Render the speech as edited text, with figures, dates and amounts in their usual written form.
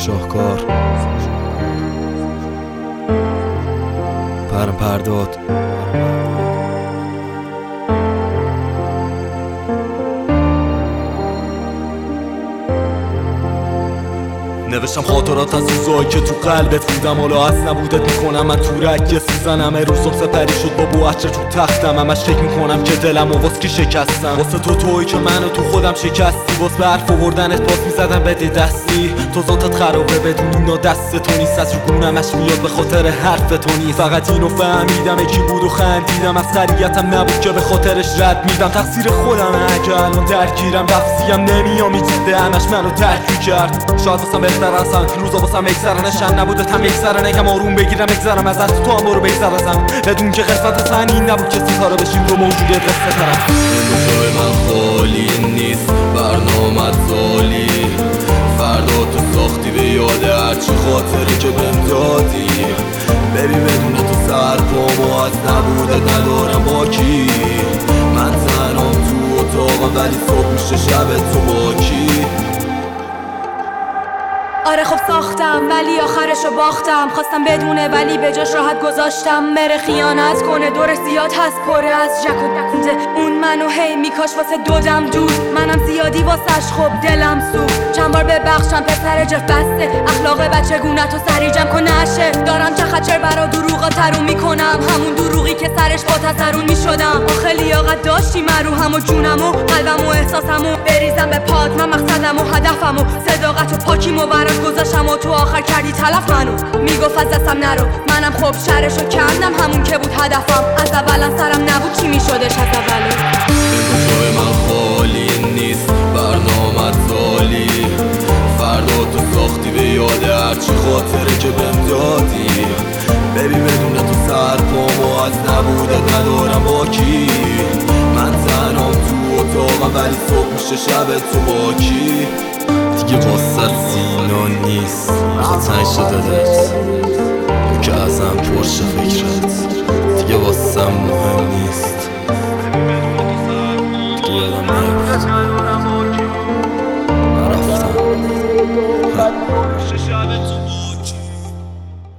شاهکار پرم پرداد نوشتم خاطرات از روزایی که تو قلبت بودم، حالا از نبودت میکنم من تو رگ سوزنم. روزم سپری شد با بوعچه تو تختم، همش فکر میکنم که دلم و واسه کی شکستم. واسه تو تویی که منو تو خودم شکستی، واسه به حرف آوردنت باز میزدم بده دستی. تو ذاتت خرابه بدون اینا دست تو نیست، از رو گونمش میاد به خاطر حرف تو نیست. فقط اینو فهمیدم یکی بود و خندیدم، از خریتم نبود که به خاطرش رد میدم. تقصیر خودمه اگه الان درگیرم، رفسیم نمیام این چیزه همش منو ترک کرد. شاید واسم بهتر هستن روزا واسم اکسرنشن، نبودت هم یکسرن نگم آروم بگیرم اگذرم ازت. تو هم برو بگذرزم بدون که قسمت سنین نبود که ستاره بشیم رو موجودیت قصه طرف. جای من خالی نیست برنامه زالی، فردا تو ساختی به یاد هرچی خاطره که بهم دادی. ببین بدون تو سر پامو از نبودت ندارم با کی. من تنام تو اتاقم ولی صبح میشه شب تو با کی. آره خب ساختم ولی آخرشو باختم، خواستم بدونه ولی به جاش راحت گذاشتم. بره خیانت کنه دور زیاد هست پره از جک و دکنده اون منو هی میکاش واسه دودم دود. منم زیادی واسش خب دلم سود، چند بار ببخشم پسر جف بسته. اخلاق بچه گونتو سری جمع کن نشه، دارم چه خچر برا دروغا ترون میکنم. همون دروغی که سرش با تسرون میشدم. آخه لیاقت داشتی من روحم و جونم و قلبم و احساسم و بریزم به پات. من مقصدم و هدفم و صداقت و پاکیمو برات گذاشتم و تو آخر کردی تلف منو. میگفت از دستم نرو، منم خب شرشو کندم همون که بود هدفم. از اولا سرم نبود چی میشدش از اولو. جای من خالی نیست برنامه زالی، فردا تو ساختی به یاد هرچی خاطره که بهم دادی. ببین بدون تو سر پامو از نبودت ندارم با کی. من تنام تو اتاقم ولی صبح میشه شب تو با کی. دیگه واسه سینا نیست آخه تنگ شده دلت، تو که ازم پرشه فکرت دیگه واسه مهم نیست.